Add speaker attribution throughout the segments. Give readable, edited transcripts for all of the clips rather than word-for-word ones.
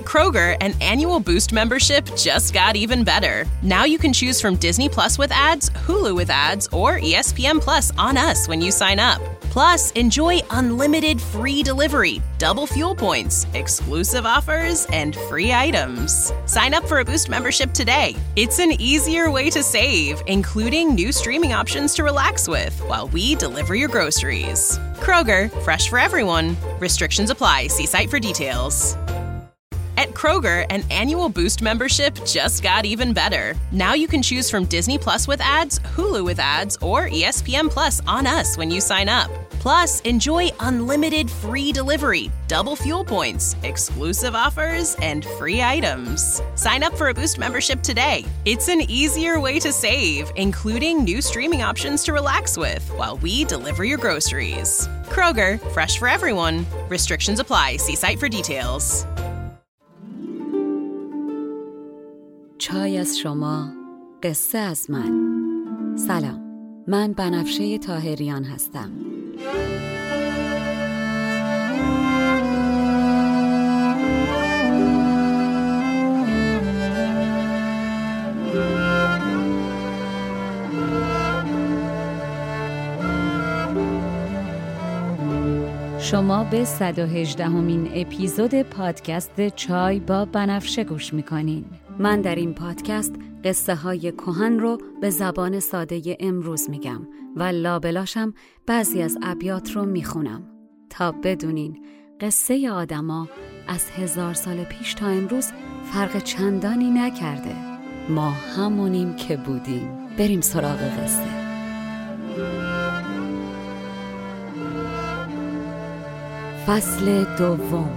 Speaker 1: Kroger, an annual Boost membership just got even better. Now you can choose from Disney Plus with ads, Hulu with ads, or ESPN Plus on us when you sign up. Plus, enjoy unlimited free delivery, double fuel points, exclusive offers, and free items. Sign up for a Boost membership today. It's an easier way to save, including new streaming options to relax with while we deliver your groceries. Kroger, fresh for everyone. Restrictions apply. See site for details. At Kroger, an annual Boost membership just got even better. Now you can choose from Disney Plus with ads, Hulu with ads, or ESPN Plus on us when you sign up. Plus, enjoy unlimited free delivery, double fuel points, exclusive offers, and free items. Sign up for a Boost membership today. It's an easier way to save, including new streaming options to relax with while we deliver your groceries. Kroger, fresh for everyone. Restrictions apply. See site for details.
Speaker 2: چای از شما، قصه از من. سلام، من بنفشه طاهریان هستم. شما به 118مین اپیزود پادکست چای با بنفشه گوش میکنین. من در این پادکست قصه های کهن رو به زبان ساده امروز میگم و لابلاشم بعضی از ابیات رو میخونم تا بدونین قصه آدما از 1000 سال پیش تا امروز فرق چندانی نکرده. ما همونیم که بودیم. بریم سراغ قصه. فصل دوم.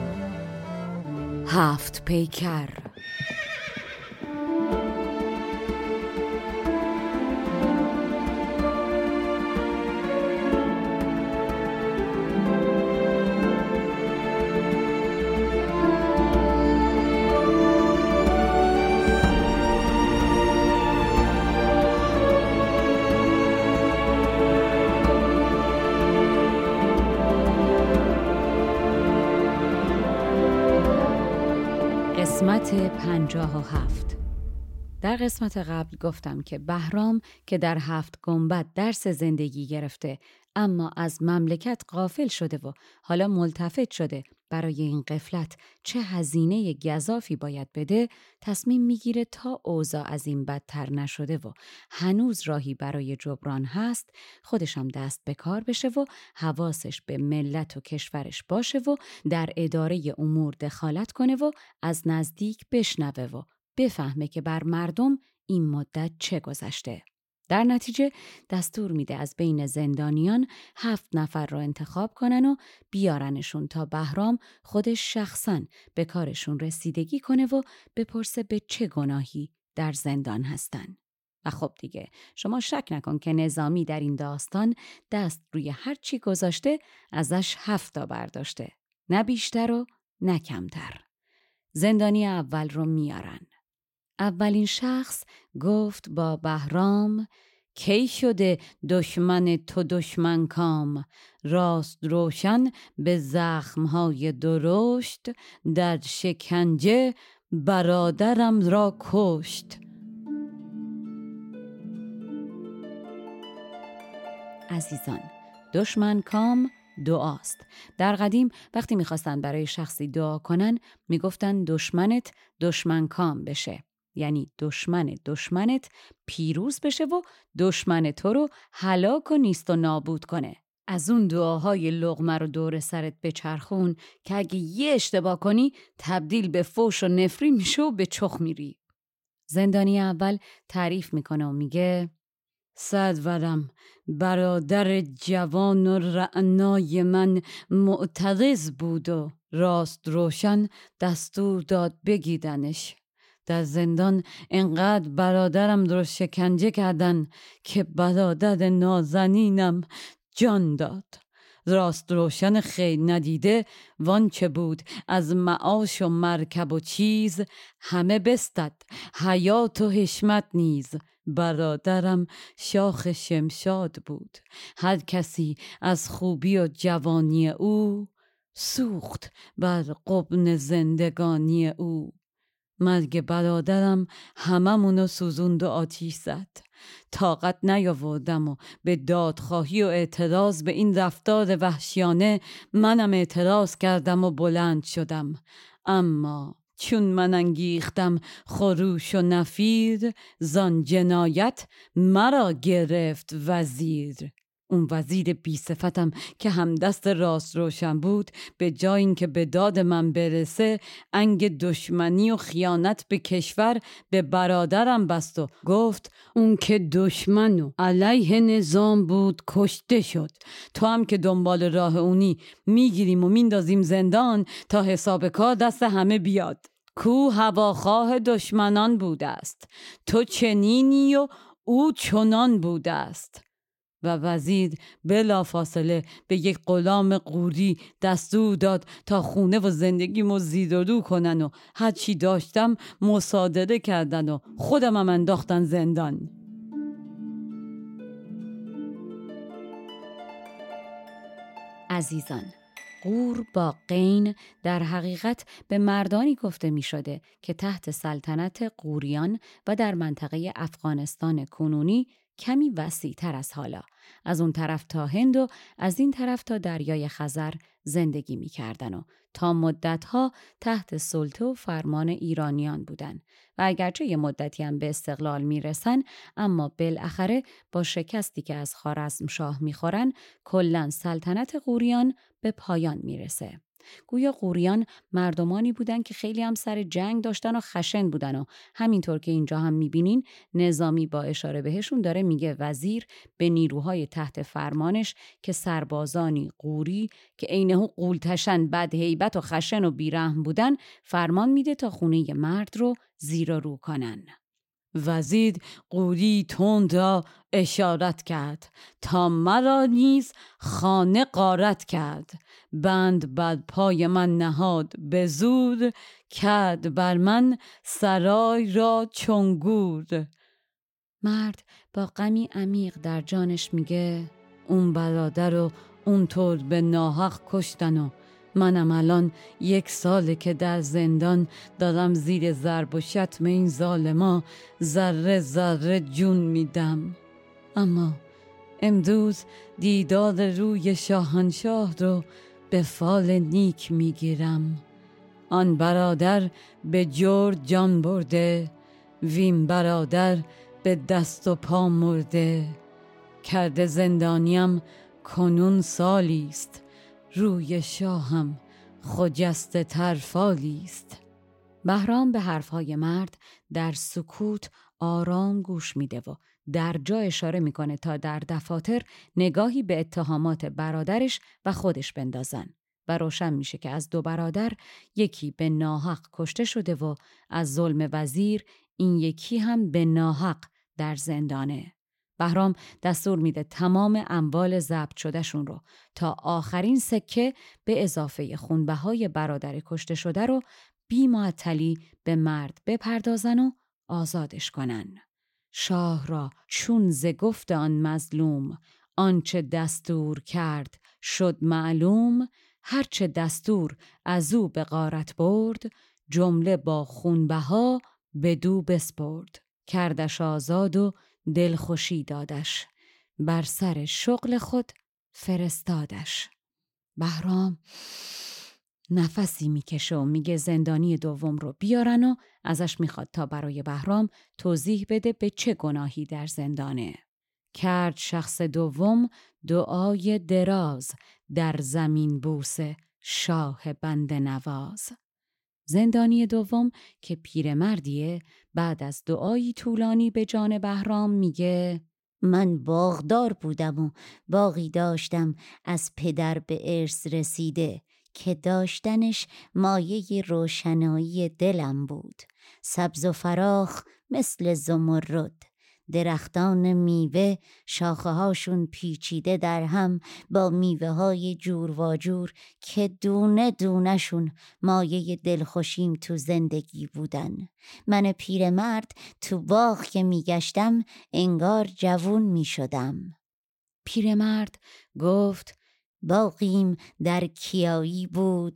Speaker 2: 7 پیکر. قسمت 57. در قسمت قبل گفتم که بهرام که در 7 گنبد درس زندگی گرفته اما از مملکت غافل شده و حالا ملتفت شده برای این غفلت چه هزینه گزافی باید بده، تصمیم میگیره تا اوضاع از این بدتر نشده و هنوز راهی برای جبران هست، خودشم دست به کار بشه و حواسش به ملت و کشورش باشه و در اداره امور دخالت کنه و از نزدیک بشنوه و بفهمه که بر مردم این مدت چه گذشته. در نتیجه دستور میده از بین زندانیان 7 نفر را انتخاب کنن و بیارنشون تا بهرام خودش شخصاً به کارشون رسیدگی کنه و بپرسه به چه گناهی در زندان هستن. و خب دیگه شما شک نکن که نظامی در این داستان دست روی هر چی گذاشته ازش 7 تا برداشته. نه بیشتر و نه کمتر. زندانی اول رو میارن. اولین شخص گفت با بهرام: کی شده دشمن تو دشمن کام، راست روشن به زخمهای درشت، در شکنجه برادرم را کشت. عزیزان، دشمن کام دعاست. در قدیم وقتی میخواستن برای شخصی دعا کنن میگفتن دشمنت دشمن کام بشه، یعنی دشمن دشمنت پیروز بشه و دشمن تو رو هلاک و نیست و نابود کنه. از اون دعاهای لقمه رو دور سرت بچرخون که اگه یه اشتباه کنی تبدیل به فوش و نفری میشه و به چخ میری. زندانی اول تعریف میکنه و میگه: صدورم برادر جوان و رعنای من معترض بود و راست روشن دستور داد بگیدنش. در زندان انقدر برادرم رو شکنجه کردن که برادر نازنینم جان داد. راست روشن خیر ندیده وانچه بود از معاش و مرکب و چیز، همه بستد حیات و حشمت نیز. برادرم شاخ شمشاد بود، هر کسی از خوبی و جوانی او سوخت بر غبن زندگانی او. مرگ برادرم هممونو سوزوند و آتیش زد. طاقت نیاوردم و به دادخواهی و اعتراض به این رفتار وحشیانه منم اعتراض کردم و بلند شدم. اما چون من انگیختم خروش و نفیر، زان جنایت مرا گرفت وزیر. اون وزیر بی صفتم که همدست راست روشن بود، به جای اینکه به داد من برسه انگ دشمنی و خیانت به کشور به برادرم بست و گفت اون که دشمن و علیه نظام بود کشته شد. تو هم که دنبال راه اونی میگیریم و میندازیم زندان تا حساب کار دست همه بیاد. کو هواخواه دشمنان بوده است، تو چنینی و او چنان بوده است. و وزیر بلافاصله به یک غلام غوری دستور داد تا خونه و زندگیمو زیر و رو کنن و هر چی داشتم مصادره کردن و خودم هم انداختن زندان. عزیزان، غور با قین در حقیقت به مردانی گفته می شده که تحت سلطنت غوریان و در منطقه افغانستان کنونی کمی وسیع تر از حالا، از اون طرف تا هند و از این طرف تا دریای خزر زندگی می کردن و تا مدتها تحت سلطه و فرمان ایرانیان بودن و اگرچه یه مدتی هم به استقلال می رسن، اما بالاخره با شکستی که از خوارزمشاه می خورن کلاً سلطنت غوریان به پایان می رسه. گویا غوریان مردمانی بودن که خیلی هم سر جنگ داشتن و خشن بودن و همینطور که اینجا هم میبینین نظامی با اشاره بهشون داره میگه وزیر به نیروهای تحت فرمانش که سربازانی غوری که عینه غولتشن، بد هیبت و خشن و بیرحم بودن فرمان میده تا خونه مرد رو زیر و رو کنن. وزیر غوری تند را اشارت کرد تا مرا نیز خانه غارت کرد. بند بر پای من نهاد به زور، کرد بر من سرای را چون گور. مرد با غمی عمیق در جانش میگه اون برادر رو اونطور به ناحق کشتن و منم الان 1 ساله که در زندان دارم زیر ضرب و شتم این ظالما ذره ذره جون میدم. اما امروز دیدار روی شاهنشاه رو به فال نیک میگیرم. آن برادر به جور جان برده، وین برادر به دست و پا مرده. کرده زندانیم کنون سالیست، روی شاهم خجسته تر فالیست. بهرام به حرفهای مرد در سکوت آرام گوش میده و در جا اشاره میکنه تا در دفاتر نگاهی به اتهامات برادرش و خودش بندازن و روشن میشه که از 2 برادر یکی به ناحق کشته شده و از ظلم وزیر این یکی هم به ناحق در زندانه. بهرام دستور میده تمام اموال ضبط شدهشون رو تا آخرین سکه به اضافه خونبهای برادر کشته شده رو بی معطلی به مرد بپردازن و آزادش کنن. شاه را چون ز گفت آن مظلوم، آنچه دستور کرد شد معلوم. هرچه دستور از او به غارت برد، جمله با خونبها بدو بسپرد. کردش آزاد و دلخوشی دادش، بر سر شغل خود فرستادش. بهرام نفسی میکشه و میگه زندانی دوم رو بیارن و ازش میخواد تا برای بهرام توضیح بده به چه گناهی در زندانه. کرد شخص دوم دعای دراز، در زمین بوسه شاه بنده نواز. زندانی دوم که پیرمردیه بعد از دعایی طولانی به جان بهرام میگه
Speaker 3: من باغدار بودم و باغی داشتم از پدر به ارث رسیده که داشتنش مایه روشنایی دلم بود. سبز و فراخ مثل زمرد، درختان میوه شاخه هاشون پیچیده در هم با میوه های جور و جور که دونه دونه شون مایه دلخوشیم تو زندگی بودن. من پیرمرد تو باغ که میگشتم انگار جوون میشدم.
Speaker 2: پیرمرد گفت
Speaker 3: باقیم در کیایی بود،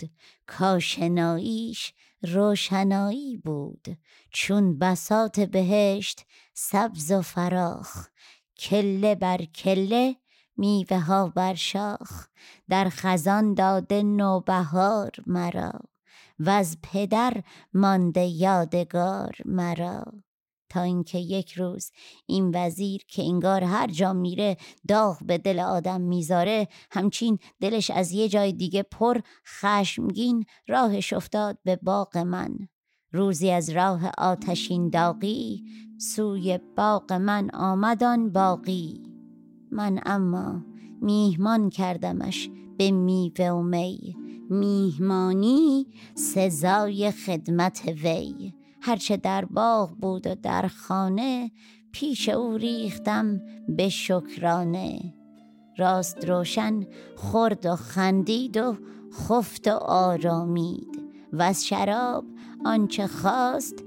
Speaker 3: کاشناییش روشنایی بود. چون بساط بهشت سبز و فراخ، کله بر کله میوه ها بر شاخ. در خزان داده نوبهار مرا، و از پدر مانده یادگار مرا. تا اینکه یک روز این وزیر که انگار هر جا میره داغ به دل آدم میذاره، همچین دلش از یه جای دیگه پر خشمگین راهش افتاد به باغ من. روزی از راه آتشین داغی، سوی باغ من آمدان باغی. من اما میهمان کردمش به میوه و می، میهمانی سزای خدمت وی. هرچه در باغ بود و در خانه، پیش او ریختم به شکرانه. راست روشن خورد و خندید و خفت و آرامید، و از شراب آنچه خواست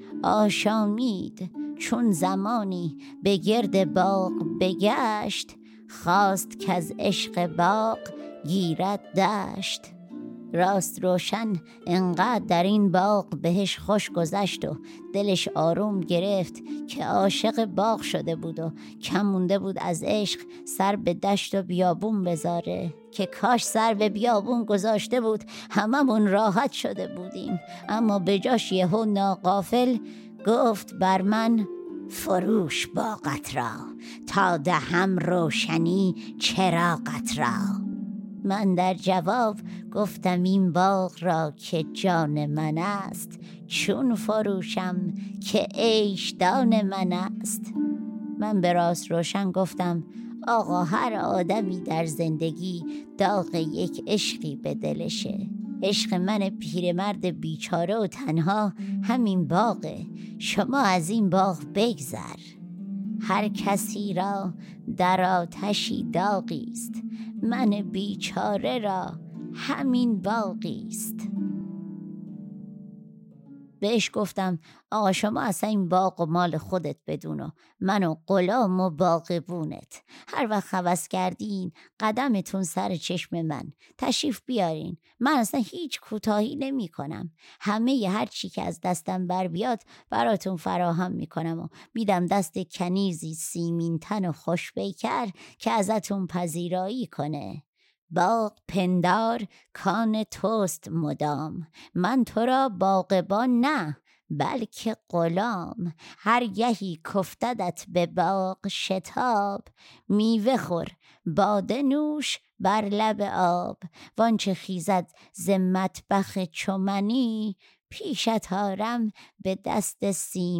Speaker 3: آشامید. چون زمانی به گرد باغ بگشت، خواست که از عشق باغ گیرد دشت. راست روشن انقدر در این باغ بهش خوش گذشت و دلش آروم گرفت که عاشق باغ شده بود و کم مونده بود از عشق سر به دشت و بیابون بذاره. که کاش سر به بیابون گذاشته بود هممون راحت شده بودیم. اما به جاش یهو ناغافل گفت بر من فروش باغت را، تا دهم روشنی چراغت را. من در جواب گفتم این باغ را که جان من است، چون فروشم که عیش دان من است. من به راست روشن گفتم آقا هر آدمی در زندگی داغ یک عشقی به دلشه. عشق من پیرمرد بیچاره و تنها همین باغه. شما از این باغ بگذر. هر کسی را در آتشی داغی است، من بیچاره را همین باغی است. بهش گفتم آقا شما اصلا این باغ و مال خودت بدون و من و غلام و باغبونت. هر وقت هوس کردین قدمتون سر چشم من تشریف بیارین. من اصلا هیچ کوتاهی نمی کنم. همه هر چی که از دستم بر بیاد براتون فراهم می کنم و میدم دست کنیزی سیمین تن و خوش پیکر که ازتون پذیرایی کنه. باغ پندار کان توست مدام، من تو را باغبان نه بلکه غلام. هر گهی کفتدت به باغ شتاب، میوه خور باده نوش بر لب آب. وانچه خیزد ز مطبخ چو منی، پیشت آرم به دست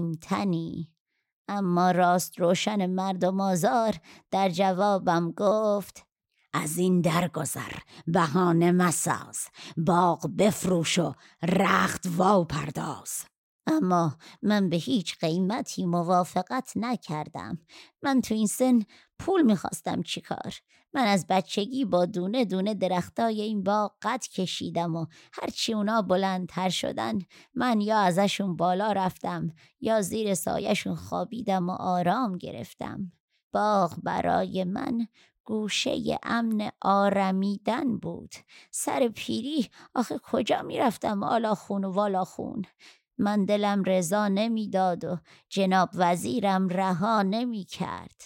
Speaker 3: سیمتنی. اما راست روشن مردم آزار در جوابم گفت از این درگذر بهانه مساز، باغ بفروش و رخت وا پرداز. اما من به هیچ قیمتی موافقت نکردم. من تو این سن پول میخواستم چیکار؟ من از بچگی با دونه دونه درختای این باغ قد کشیدم و هرچی اونا بلندتر شدن من یا ازشون بالا رفتم یا زیر سایشون خوابیدم و آرام گرفتم. باغ برای من گوشه امن آرمیدن بود. سر پیری آخه کجا میرفتم آلاخون و والاخون؟ من دلم رضا نمیداد و جناب وزیرم رها نمی کرد.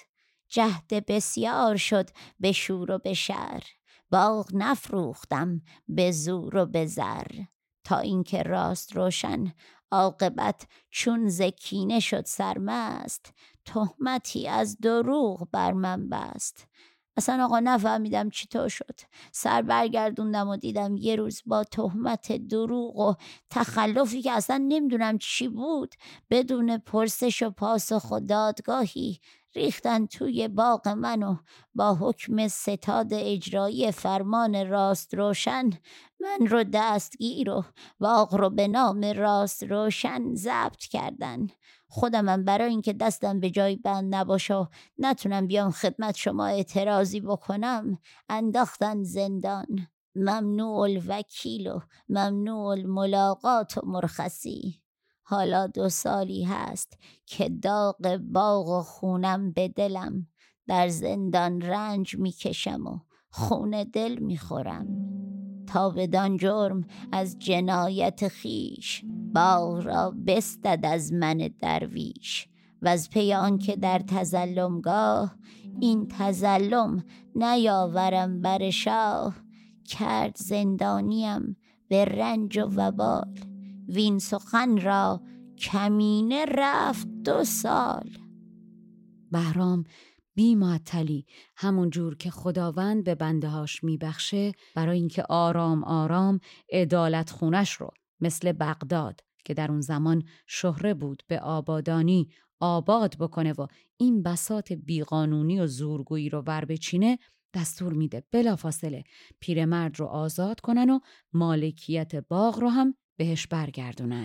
Speaker 3: جهد بسیار شد به شور و به شر، باغ نفروختم به زور و به زر. تا اینکه راست روشن عاقبت چون زکینه شد سرمست، تهمتی از دروغ بر من بست. اصلا آقا نفهمیدم چطور شد. سر برگردوندم و دیدم یه روز با تهمت دروغ و تخلفی که اصلا نمیدونم چی بود، بدون پرسش و پاسخ و دادگاهی ریختن توی باغ من و با حکم ستاد اجرایی فرمان راست روشن من رو دستگیر و باغ رو به نام راست روشن ضبط کردن. خودمم برای اینکه دستم به جای بند نباشه و نتونم بیام خدمت شما اعتراضی بکنم انداختن زندان. ممنوع الوکیل و ممنوع الملاقات و مرخصی. حالا 2 سالی هست که داغ باغ و خونم به دلم، در زندان رنج میکشم و خون دل میخورم. تا بدان جرم از جنایت خیش، باغ را بستد از من درویش. و از پی آن که در تظلمگاه، این تظلم نیاورم بر شاه. کرد زندانیم به رنج و وبال، وین سخن را کمینه رفت 2 سال.
Speaker 2: بهرام بی معطلی همون جور که خداوند به بندهاش میبخشه، برای اینکه آرام آرام عدالت خونش رو مثل بغداد که در اون زمان شهره بود به آبادانی آباد بکنه و این بساط بیقانونی و زورگویی رو بر بچینه، دستور میده بلافاصله پیرمرد رو آزاد کنن و مالکیت باغ رو هم بهش برگردونن.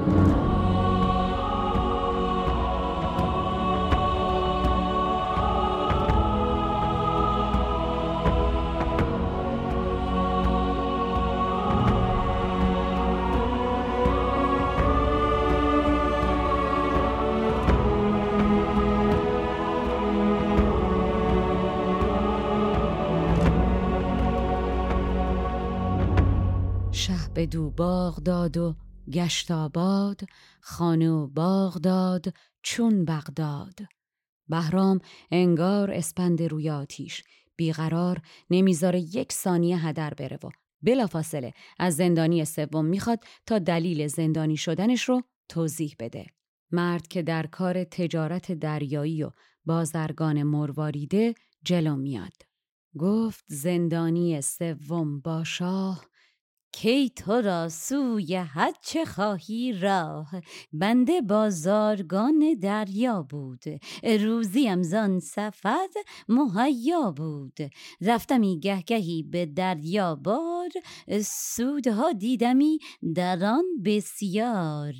Speaker 2: شه بدو باغ داد و گشت آباد، خانه و باغ داد چون بغداد. بهرام انگار اسپند روی آتیش، بیقرار نمیذاره 1 ثانیه هدر بره و بلافاصله از زندانی سوم میخواد تا دلیل زندانی شدنش رو توضیح بده. مرد که در کار تجارت دریایی و بازرگان مرواریده جلو میاد. گفت زندانی سوم با شاه، کی تو را سوی هر چه خواهی راه. بنده بازارگان دریا بود، روزیم زان سفر مهیا بود. رفتمی گهگهی به دریا بار، سودها دیدمی در آن بسیار.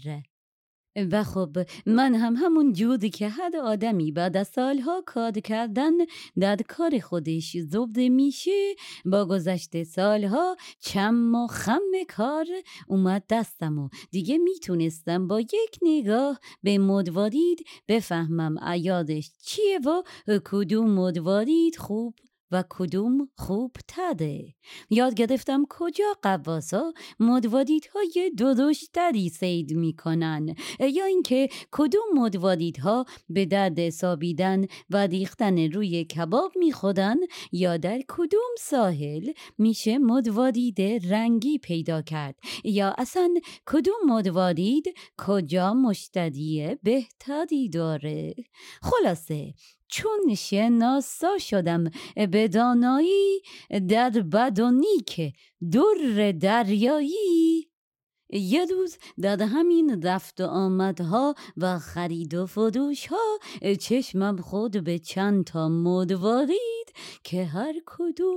Speaker 2: و خب من هم همون جودی که هر آدمی بعد از سالها کار کردن در کار خودش زبده میشه، با گذشت سالها چم و خم کار اومد دستم و دیگه میتونستم با 1 نگاه به مدوارید بفهمم عیادش چیه و کدوم مدوارید خوب و کدوم خوب تره. یاد گرفتم کجا قواسا مدوادیدهای درشتری صید میکنن، یا اینکه کدوم مدوادیدها به درد سابیدن و ریختن روی کباب میخورن، یا در کدوم ساحل میشه مدوادید رنگی پیدا کرد، یا اصلا کدوم مدوادید کجا مشتری بهتری داره. خلاصه چون شناسا شدم به دانایی، در بد و نیک در دریایی. یه روز در همین رفت و آمدها و خرید و فروشها، چشمم خود به چند تا مدوارید که هر کدوم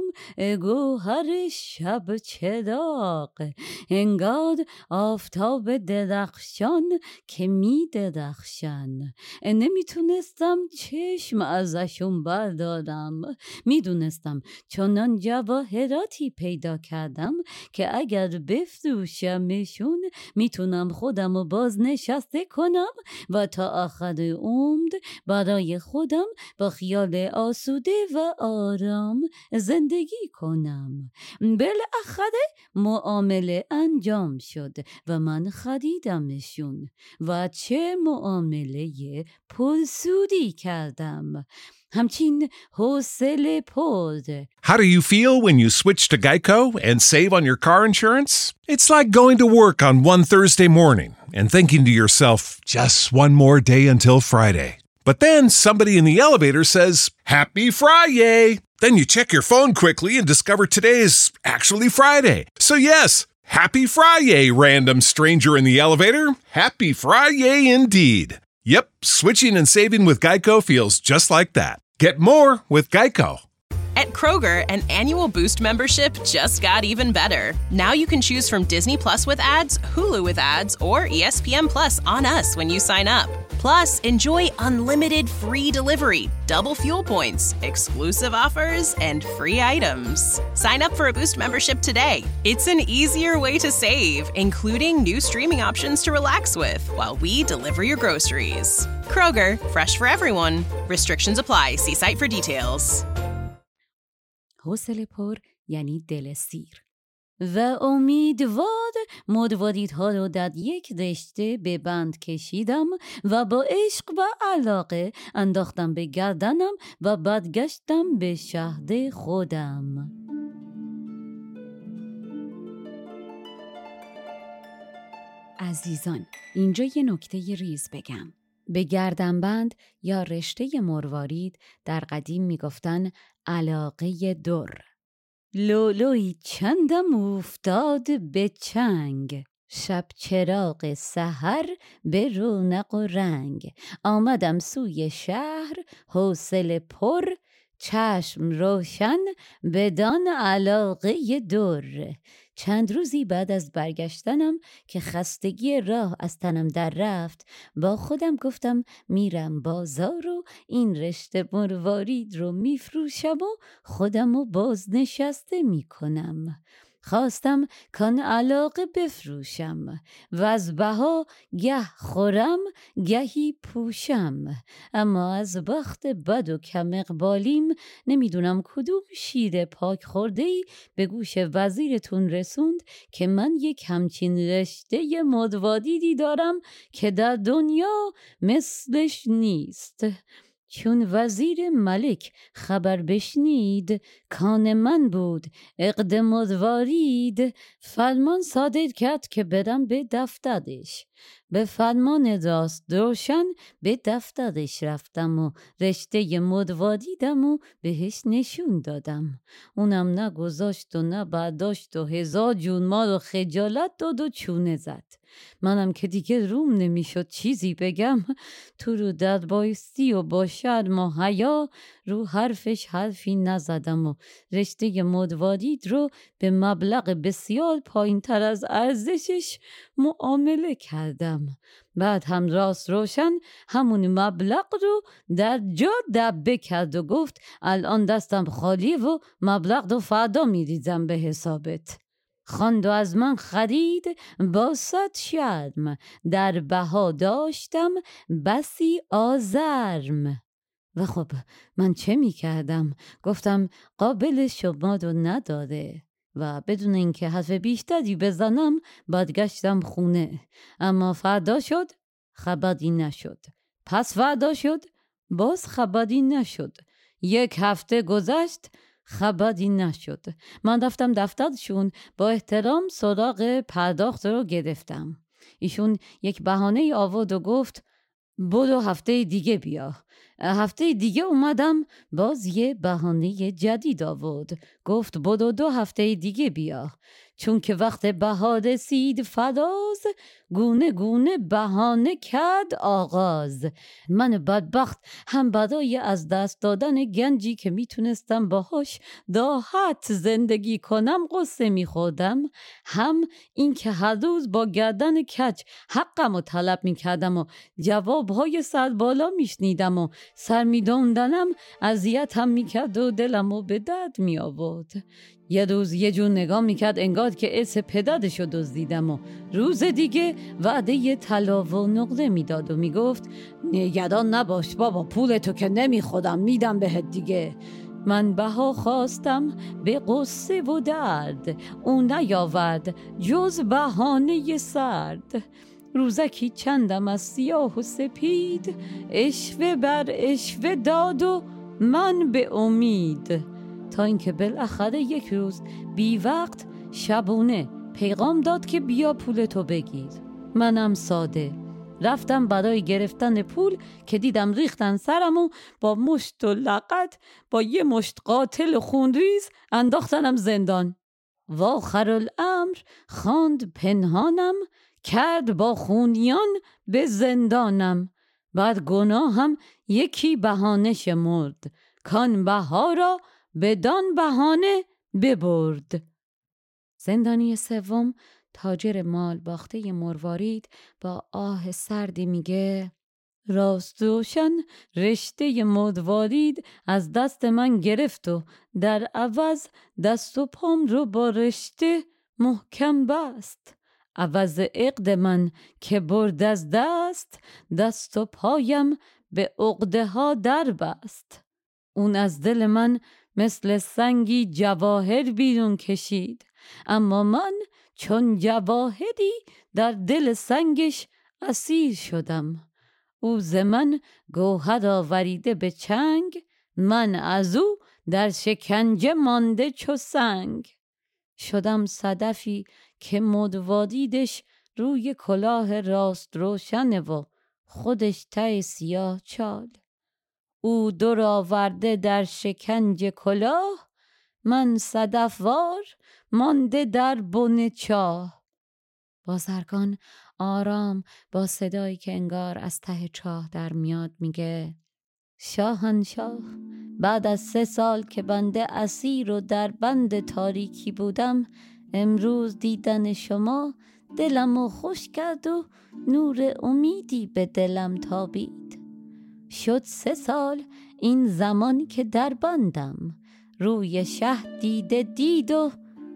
Speaker 2: گوهر شب چراغ، انگار آفتاب درخشان که می درخشن. نمیتونستم چشم ازشون بردارم. میدونستم چنان جواهراتی پیدا کردم که اگر بفروشمشون میتونم خودم رو بازنشسته کنم و تا آخر عمر برای خودم با خیال آسوده و آرام زندگی کنم. بالاخره معامله انجام شد و من خریدمشون و چه معامله پرسودی کردم. همچین حوصله پر.
Speaker 4: How do you feel when you switch to Geico and save on your car insurance? It's like going to work on one Thursday morning and thinking to yourself, just one more day until Friday. But then somebody in the elevator says, Happy Friday! Then you check your phone quickly and discover today is actually Friday. So yes, Happy Friday, random stranger in the elevator. Happy Friday indeed. Yep, switching and saving with Geico feels just like that. Get more with Geico.
Speaker 1: At Kroger, an annual Boost membership just got even better. Now you can choose from Disney Plus with ads, Hulu with ads, or ESPN Plus on us when you sign up. Plus, enjoy unlimited free delivery, double fuel points, exclusive offers, and free items. Sign up for a Boost membership today. It's an easier way to save, including new streaming options to relax with while we deliver your groceries. Kroger, fresh for everyone. Restrictions apply. See site for details.
Speaker 2: حوصله پر یعنی دل سیر. و امیدوار مدواریدها رو در یک رشته به بند کشیدم و با عشق و علاقه انداختم به گردنم و برگشتم به شهر خودم. عزیزان، اینجا یه نکته ریز بگم. به گردنبند یا رشته مروارید در قدیم میگفتن علاقه در. لولوی چندم افتاد به چنگ، شب چراغ سحر به رونق و رنگ. آمدم سوی شهر حوصله پر، چشم روشن بدان علاقه در. چند روزی بعد از برگشتنم که خستگی راه از تنم در رفت، با خودم گفتم میرم بازار و این رشته مروارید رو میفروشم و خودم رو بازنشسته میکنم. خواستم کان علاقه بفروشم و از بها گه خورم گهی پوشم، اما از بخت بد و کم اقبالیم نمیدونم کدوم شیر پاک خورده‌ای به گوش وزیرتون رسوند که من یک همچین رشته مروادیدی دارم که در دنیا مثلش نیست. چون وزیر ملک خبر بشنید کان من بود عقد مروارید، فرمان صادر کرد که برم به دفترش. به فرمان راست روشن به دفترش رفتم و رشته مرواریدم و بهش نشون دادم. اونم نگذاشت و نه برداشت و هزار جون ما رو خجالت داد و چونه زد. منم که دیگه روم نمیشد چیزی بگم، تو رو در بایستی و با شرم و حیا رو حرفش حرفی نزدم و رشته مروارید رو به مبلغ بسیار پایین تر از ارزشش معامله کردم. بعد هم راست روشن همون مبلغ رو در جا دبه کرد و گفت الان دستم خالیه و مبلغ رو فردا میریزم به حسابت. خواند و از من خرید با 100 شرم، در بها داشتم بسی آزرم. و خب من چه می کردم؟ گفتم قابل شما رو نداره و بدون اینکه حرف بیشتری بزنم برگشتم خونه. اما فردا شد خبری نشد، پس فردا شد باز خبری نشد، یک هفته گذشت خبری نشد. من رفتم دفترشون، با احترام سراغ پرداخت رو گرفتم. ایشون یک بهانه آورد و گفت برو هفته دیگه بیا. هفته دیگه اومدم، باز یه بهانه جدید آورد، گفت برو 2 هفته دیگه بیا. چون که وقت بهار رسید فراز، گونه گونه بهانه کرد آغاز. من بدبخت هم برای از دست دادن گنجی که میتونستم باهاش راحت زندگی کنم قصه میخوردم، هم این که هر روز با گردن کج حقم رو طلب میکردم و جوابهای سربالا میشنیدم و سر میدوندنم اذیتم میکرد و دلم رو به درد میآورد. یه روز یه جور نگاه میکرد انگار که ارث پدرشو دزدیدم و روز دیگه وعده طلا و نقره میداد و میگفت نگران نباش بابا، پولتو که نمیخورم میدم بهت دیگه. من بها خواستم به قصه و درد، اون نیاورد جز بهانه سرد. روزکی چندم از سیاه و سپید، اشوه بر اشوه داد و من به امید. تا اینکه بالاخره یک روز بی وقت شبونه پیغام داد که بیا پولتو بگیر. منم ساده رفتم برای گرفتن پول که دیدم ریختن سرم و با مشت و لغت با یه مشت قاتل خونریز انداختنم زندان. و آخر الامر خواند پنهانم، کرد با خونیان به زندانم. بعد گناهم یکی بهانه شمرد، کان بها را بدان بهانه ببرد. زندانی سوم، تاجر مال باخته مروارید، با آه سردی میگه راست روشن رشته مروارید از دست من گرفت و در عوض دست و پام رو با رشته محکم بست. عوض عقد من که برد از دست، دست و پایم به عقده ها در بست. اون از دل من مثل سنگی جواهر بیرون کشید، اما من چون جواهری در دل سنگش اسیر شدم. او ز من گوهر آوریده به چنگ، من از او در شکنجه مانده چو سنگ. شدم صدفی که مدوادیدش روی کلاه راست روشنه و خودش ته سیاه چال. او دور آورده در شکنج کلاه، من صدفوار مانده در بن چاه. بازرگان آرام با صدایی که انگار از ته چاه در میاد میگه: شاهنشاه، بعد از 3 سال که بنده اسیر و در بند تاریکی بودم، امروز دیدن شما دلمو خوش کرد و نور امیدی به دلم تابید. شد 3 سال این زمان که در بندم، روی شه دید و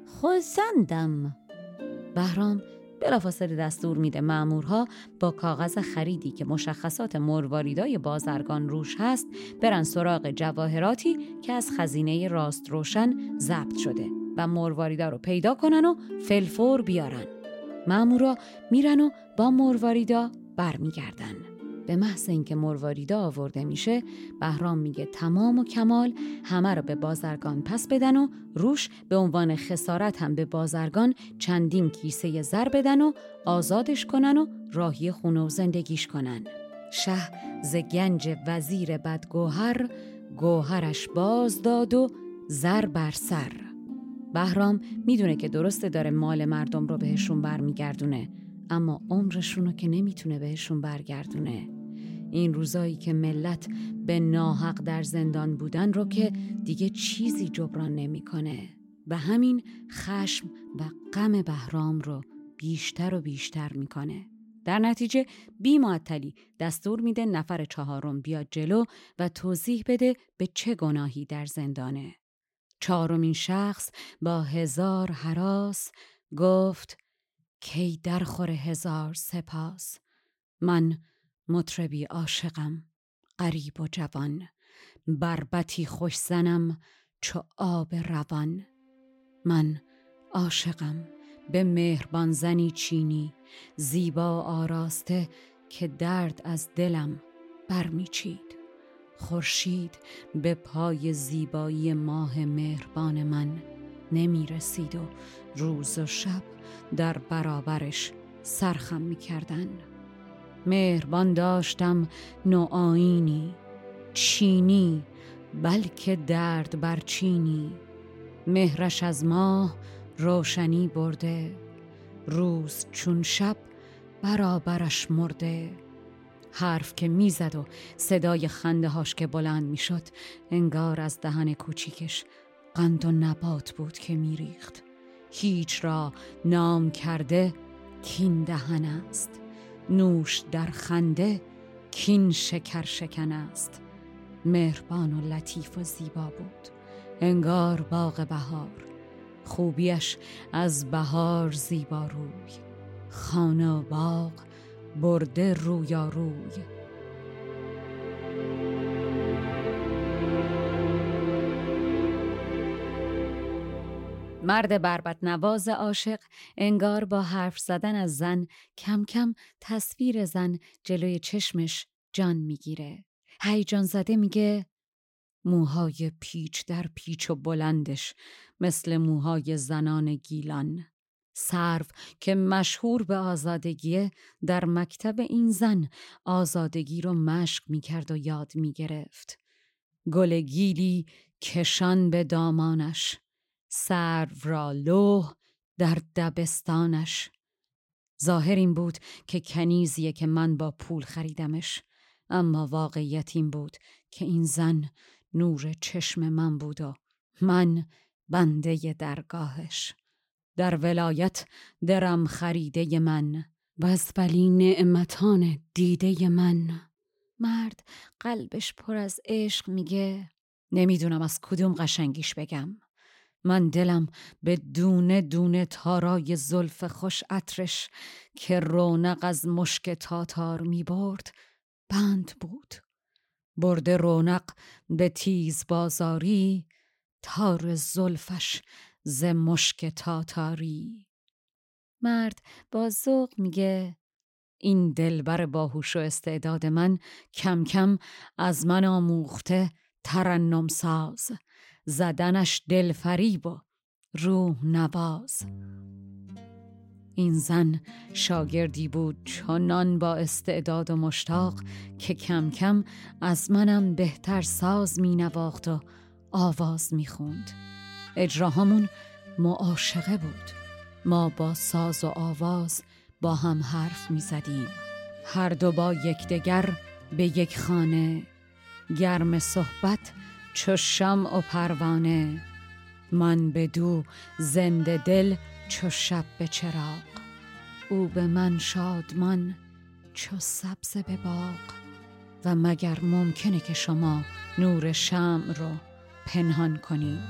Speaker 2: خرسندم. بهرام بلافاصله دستور میده مأمورها با کاغذ خریدی که مشخصات مرواریدای بازرگان روش هست برن سراغ جواهراتی که از خزینه راست روشن ضبط شده و مرواریدا رو پیدا کنن و فلفور بیارن. مأمورا میرن و با مرواریدا برمیگردن. به محض اینکه مرواریدا آورده میشه، بهرام میگه تمام و کمال همه رو به بازرگان پس بدن و روش به عنوان خسارت هم به بازرگان چندین کیسه زر بدن و آزادش کنن و راهی خونه و زندگیش کنن. شه ز گنج وزیر بدگوهر، گوهرش باز داد و زر بر سر. بهرام میدونه که درسته داره مال مردم رو بهشون برمیگردونه، اما عمرشونو که نمیتونه بهشون برگردونه. این روزایی که ملت به ناحق در زندان بودن رو که دیگه چیزی جبران نمیکنه و همین خشم و غم بهرام رو بیشتر و بیشتر میکنه. در نتیجه بی‌معطلی دستور میده نفر 4 بیاد جلو و توضیح بده به چه گناهی در زندانه. 4مین شخص با 1000 هراس گفت: کی درخور 1000 سپاس. من مطربی عاشقم غریب و جوان، بربطی خوش زنم چو آب روان. من عاشقم به مهربان زنی چینی، زیبا آراسته که درد از دلم برمیچید. خورشید به پای زیبایی ماه مهربان من نمی رسید و روز و شب در برابرش سرخم می کردن. مهربان داشتم نوآیینی، چینی بلکه درد بر چینی. مهرش از ماه روشنی برده، روز چون شب برابرش مرده. حرف که میزد و صدای خنده هاش که بلند میشد، انگار از دهن کوچیکش قند و نبات بود که میریخت. هیچ را نام کرده کین دهن است، نوش در خنده کین شکر شکن است. مهربان و لطیف و زیبا بود، انگار باغ بهار. خوبیش از بهار زیبا روی، خانه و باغ برده رویاروی. مرد بربط نواز عاشق انگار با حرف زدن از زن کم کم تصویر زن جلوی چشمش جان میگیره. هیجان زده میگه: موهای پیچ در پیچ و بلندش مثل موهای زنان گیلان. سرو که مشهور به آزادگیه، در مکتب این زن آزادگی رو مشق میکرد و یاد میگرفت. گل گیلی کشان به دامانش، سرو را لوح در دبستانش. ظاهر این بود که کنیزیه که من با پول خریدمش، اما واقعیت این بود که این زن نور چشم من بود و من بنده درگاهش. در ولایت درم خریده من، بس ولی نعمتان دیده من. مرد قلبش پر از عشق میگه: نمیدونم از کدوم قشنگیش بگم. من دلم به دونه دونه تارای زلف خوش عطرش که رونق از مشک تاتار می برد بند بود. برده رونق به تیز بازاری، تار زلفش ز مشک تاتاری. مرد با ذوق میگه این دلبر باهوش و استعداد من کم کم از من آموخته ترنم ساز، زدنش دلفریب و روح نواز. این زن شاگردی بود چنان با استعداد و مشتاق که کم کم از منم بهتر ساز می نواخت و آواز می خوند. اجراهامون معاشقه بود. ما با ساز و آواز با هم حرف می زدیم. هر دو با یکدیگر به یک خانه، گرم صحبت چو شمع و پروانه. من بدو زنده دل چو شب به چراغ، او به من شادمان چو سبزه به باغ. و مگر ممکنه که شما نور شمع رو پنهان کنید؟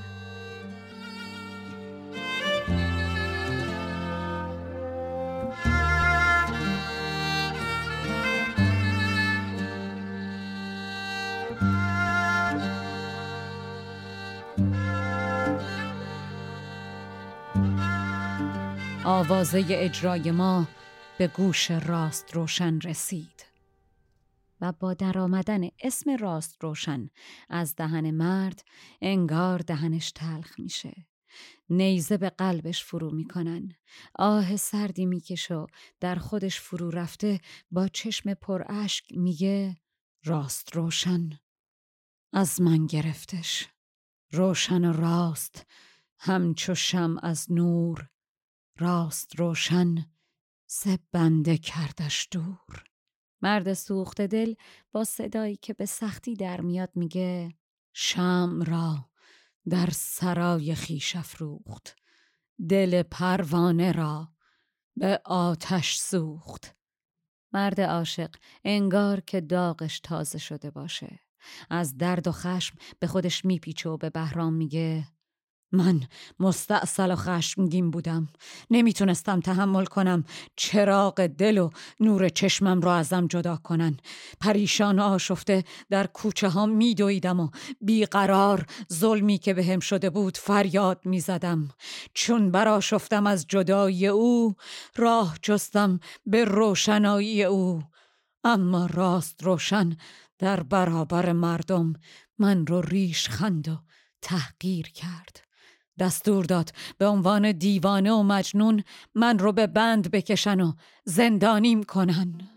Speaker 2: آوازه اجرای ما به گوش راست روشن رسید و با درآمدن اسم راست روشن از دهن مرد انگار دهنش تلخ میشه. نیزه به قلبش فرو میکنن. آه سردی میکشه و در خودش فرو رفته با چشم پر اشک میگه راست روشن از من گرفتش، روشن و راست همچو شمع از نور، راست روشن ز بنده کردش دور. مرد سوخته دل با صدایی که به سختی در میاد میگه شمع را در سرای خویش افروخت، دل پروانه را به آتش سوخت. مرد عاشق انگار که داغش تازه شده باشه، از درد و خشم به خودش میپیچه و به بهرام میگه من مستعصل و خشمگین بودم، نمیتونستم تحمل کنم چراغ دل و نور چشمم را ازم جدا کنن. پریشان و آشفته در کوچه ها میدویدم و بیقرار ظلمی که بهم شده بود فریاد میزدم. چون برآشفتم از جدایی او، راه جستم به روشنایی او. اما راست روشن در برابر مردم من رو ریش خند و تحقیر کرد. دستور داد به عنوان دیوانه و مجنون من رو به بند بکشن و زندانیم کنن.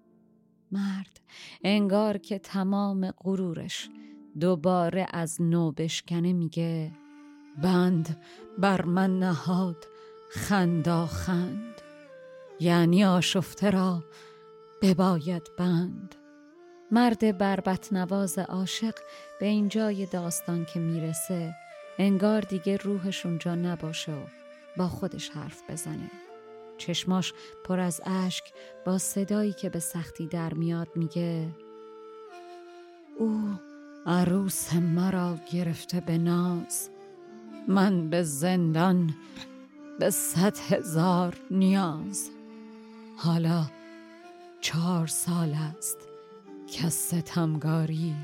Speaker 2: مرد انگار که تمام غرورش دوباره از نو بشکنه میگه بند بر من نهاد خنداخند، یعنی آشفته را بباید بند. مرد بربط نواز عاشق به این جای داستان که میرسه انگار دیگه روحش اونجا نباشه و با خودش حرف بزنه. چشماش پر از اشک با صدایی که به سختی در میاد میگه او عروس مرا گرفته به ناز، من به زندان به 100,000 نیاز. حالا 4 سال است که ستمگاری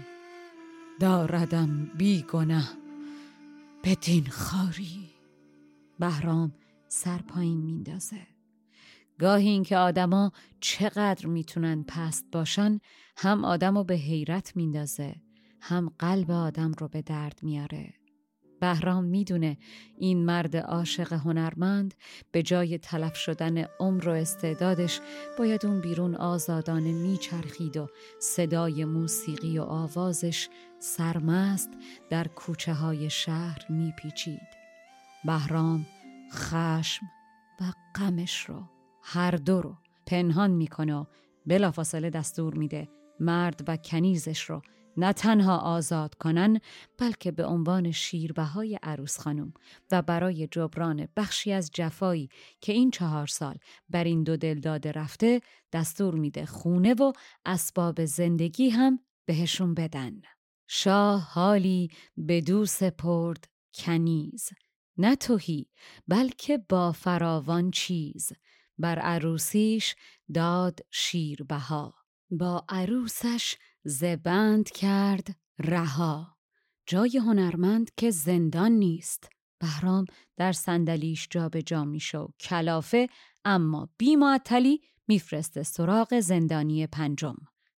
Speaker 2: داردم بی گناه بدین خاری. بهرام سر پایین میندازه. گاهی این که آدما چقدر میتونن پست باشن هم آدمو به حیرت میندازه، هم قلب آدم رو به درد میاره. بهرام میدونه این مرد عاشق هنرمند به جای تلف شدن عمر و استعدادش باید اون بیرون آزادانه میچرخید و صدای موسیقی و آوازش سرمست در کوچه های شهر میپیچید. بهرام خشم و غمش رو هر دو رو پنهان میکنه و بلافاصله دستور میده مرد و کنیزش رو نه تنها آزاد کنن بلکه به عنوان شیربهای عروس خانم و برای جبران بخشی از جفایی که این 4 سال بر این دو دل داده رفته دستور میده خونه و اسباب زندگی هم بهشون بدن. شاه حالی بدو سپرد کنیز، نه تهی بلکه با فراوان چیز. بر عروسیش داد شیربها، با عروسش زبند کرد رها. جای هنرمند که زندان نیست. بهرام در صندلیش جابجا میشه و کلافه اما بی معطلی میفرسته سراغ زندانی پنجم.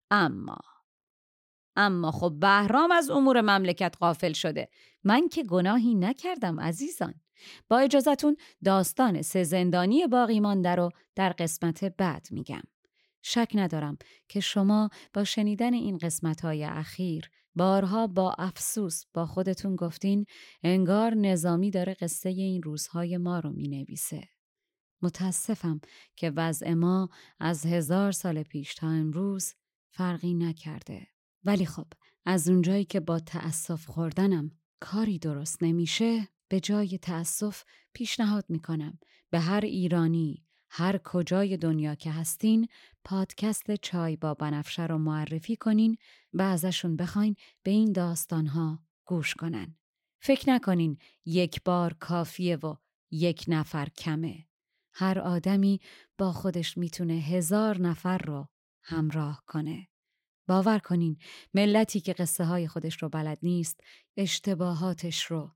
Speaker 2: اما خب بهرام از امور مملکت غافل شده. من که گناهی نکردم عزیزان. با اجازتون داستان 3 زندانی باقی مانده رو در قسمت بعد میگم. شک ندارم که شما با شنیدن این قسمت‌های اخیر بارها با افسوس با خودتون گفتین انگار نظامی داره قصه این روزهای ما رو مینویسه. متاسفم که وضع ما از 1000 سال پیش تا امروز فرقی نکرده. ولی خب از اونجایی که با تأسف خوردنم کاری درست نمیشه، به جای تأسف پیشنهاد میکنم به هر ایرانی هر کجای دنیا که هستین پادکست چای با بنفشه رو معرفی کنین و ازشون بخواین به این داستانها گوش کنن. فکر نکنین یک بار کافیه و 1 نفر کمه. هر آدمی با خودش میتونه 1000 نفر رو همراه کنه. باور کنین ملتی که قصه های خودش رو بلد نیست اشتباهاتش رو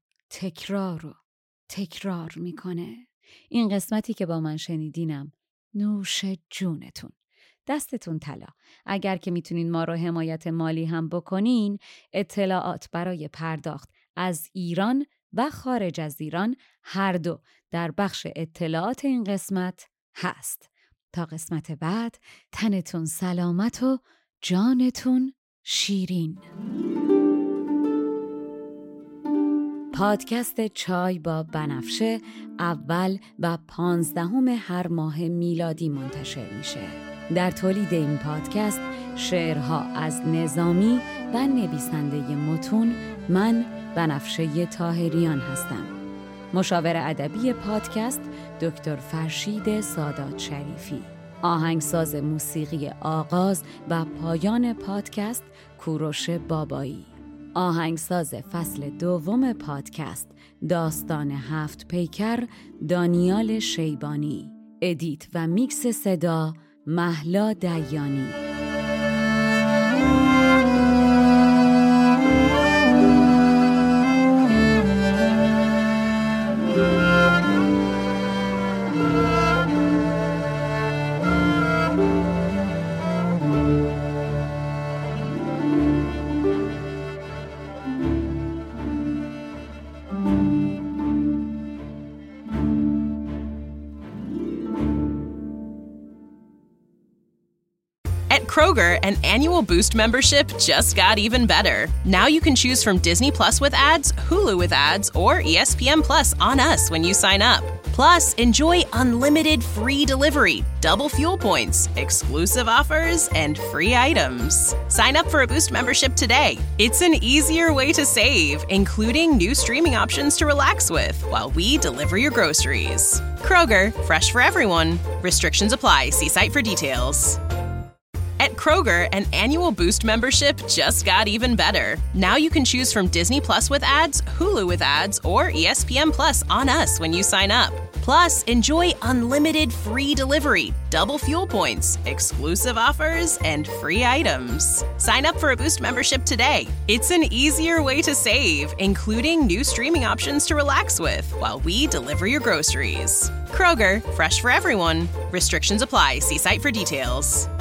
Speaker 2: تکرار میکنه. این قسمتی که با من شنیدینم نوش جونتون. دستتون طلا. اگر که میتونین ما رو حمایت مالی هم بکنین، اطلاعات برای پرداخت از ایران و خارج از ایران هر دو در بخش اطلاعات این قسمت هست. تا قسمت بعد تنتون سلامت و جانتون شیرین. پادکست چای با بنفشه اول و 15 هر ماه میلادی منتشر میشه. در تولید این پادکست شعرها از نظامی و نویسنده متون من بنفشه طاهریان هستم. مشاور ادبی پادکست دکتر فرشید سادات شریفی. آهنگساز موسیقی آغاز و پایان پادکست کوروش بابایی. آهنگساز فصل 2 پادکست داستان 7 پیکر دانیال شیبانی. ادیت و میکس صدا مهلا دیانی.
Speaker 1: At Kroger, an annual Boost membership just got even better. Now you can choose from Disney Plus with ads, Hulu with ads, or ESPN Plus on us when you sign up. Plus, enjoy unlimited free delivery, double fuel points, exclusive offers, and free items. Sign up for a Boost membership today. It's an easier way to save, including new streaming options to relax with while we deliver your groceries. Kroger, fresh for everyone. Restrictions apply. See site for details. At Kroger, an annual Boost membership just got even better. Now you can choose from Disney Plus with ads, Hulu with ads, or ESPN Plus on us when you sign up. Plus, enjoy unlimited free delivery, double fuel points, exclusive offers, and free items. Sign up for a Boost membership today. It's an easier way to save, including new streaming options to relax with while we deliver your groceries. Kroger, fresh for everyone. Restrictions apply. See site for details.